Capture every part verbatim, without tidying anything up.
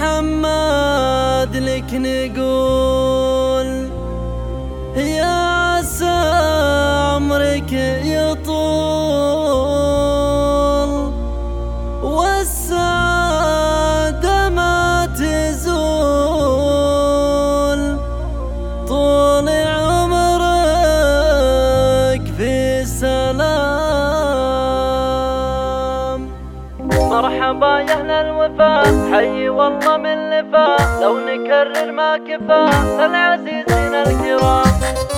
محمد لك نقول يا عسى عمرك يطول والسعادة ما تزول طول عمرك في سلام. مرحبا يا اهل الوفا حي والله من لفا لو نكرر ما كفى للعزيزين الكرام.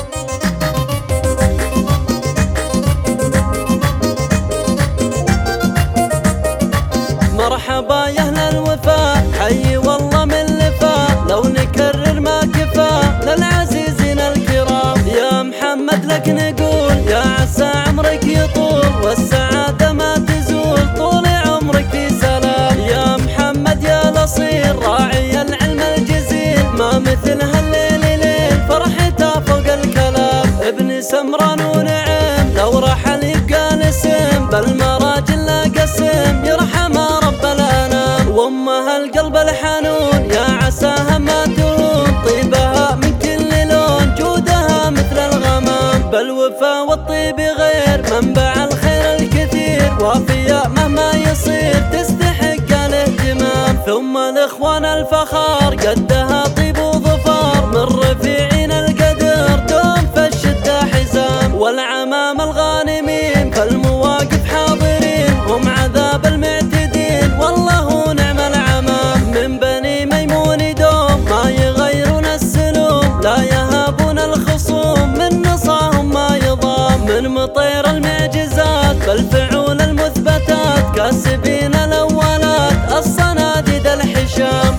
مرحبا يا اهل الوفا حي والله من لفا لو نكرر ما كفى للعزيزين الكرام. يا محمد لك نقول يا عسى عمرك يطول والسعادة ما تزول طول عمرك في سلام. يا محمد يا الأصيل راعي العلم الجزيل ما مثل هالليل ليل فرحته فوق الكلام. ابن سمران ونعم لو رحل يبقى الاسم بالمراجل لا قسم يرحمه رب الانام. وامها القلب الحنون يا عساها ما تهون طيبها من كل لون جودها مثل الغمام. بالوفا والطيب غير منبع الخير الكثير وافية مهما يصير تستحق الاهتمام. ثم الاخوان الفخار قدها طيب وظفار من رفيعين القدر دوم في الشدة حزام. والعمام الغانمين فالمواقف حاضرين هم عذاب المعتدين والله نعم العمام. من بني ميمون دوم ما يغيرون السلوم لا يهابون الخصوم من نصاهم ما يضام. من مطير المعجزات بالفعول المثبتات كاسبين الاولات الصناديد الحشام.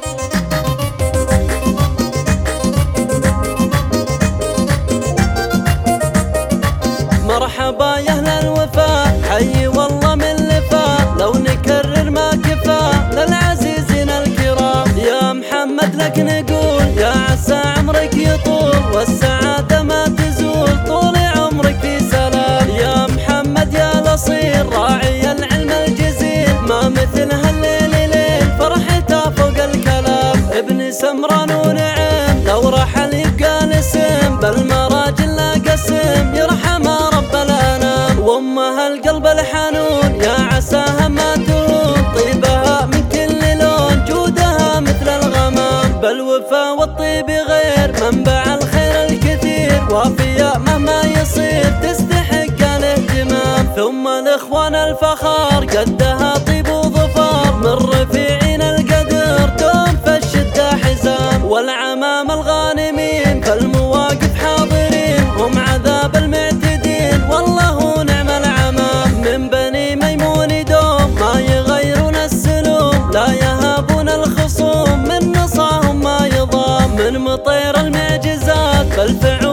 مرحبا يا اهل الوفا حي والله من لفا لو نكرر ما كفى للعزيزين الكرام. يا محمد لك نقول يا عسى عمرك يطول والسعادة ما تزول طول عمرك في سلام. يا محمد يا الأصيل راعي العلم الجزيل ما مثل هالليل ليل فرحته فوق الكلام. ابن سمران ونعم لو رحل يبقى الاسم بالمراجل لا قسم يرحمه رب الانام. وامها القلب الحنون يا عساها ما تهون طيبها من كل لون جودها مثل الغمام. بالوفا والطيب غير منبع الخير الكثير وافية مهما يصير تستحق الاهتمام. ثم الاخوان الفخار قدها طيب وظفار من رفيعين القدر دوم في الشدة حزام. والعمام الغانمين فالمواقف حاضرين هم عذاب المعتدين والله نعم العمام. من بني ميمون دوم ما يغيرون السلوم لا يهابون الخصوم من نصاهم ما يضام. من مطير المعجزات بالفعل